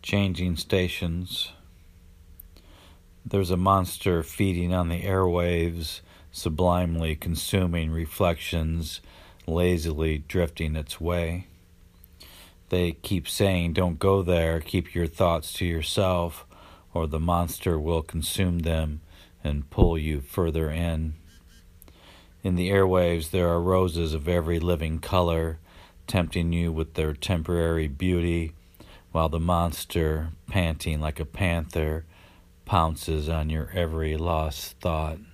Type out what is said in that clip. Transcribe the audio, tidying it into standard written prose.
changing stations. There's a monster feeding on the airwaves, sublimely consuming reflections, lazily drifting its way. They keep saying, don't go there, keep your thoughts to yourself, or the monster will consume them and pull you further in. In the airwaves there are roses of every living color, tempting you with their temporary beauty, while the monster, panting like a panther, pounces on your every lost thought.